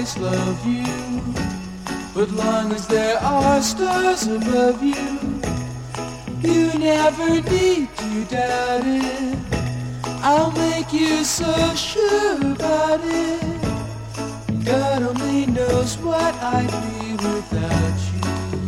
always love you, but long as there are stars above you, you never need to doubt it. I'll make you so sure about it. God only knows what I'd be without you.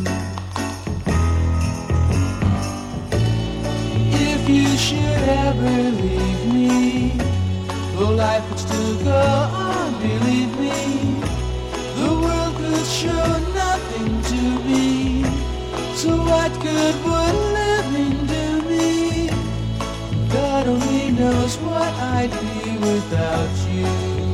If you should ever leave me, though life would still go on, believe me, the world could show nothing to me. So what good would living do me? God only knows what I'd be without you.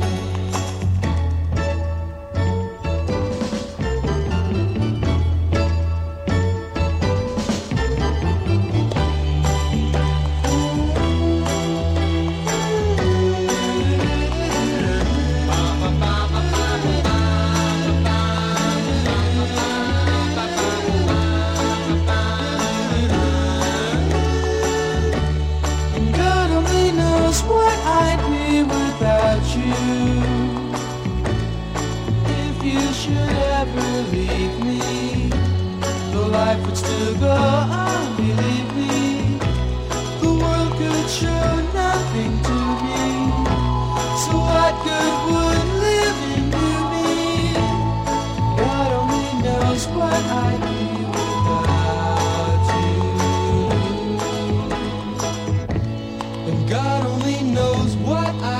Life would still go on, believe me, the world could show nothing to me. So what good would living do me? God only knows what I'd be without you. And God only knows what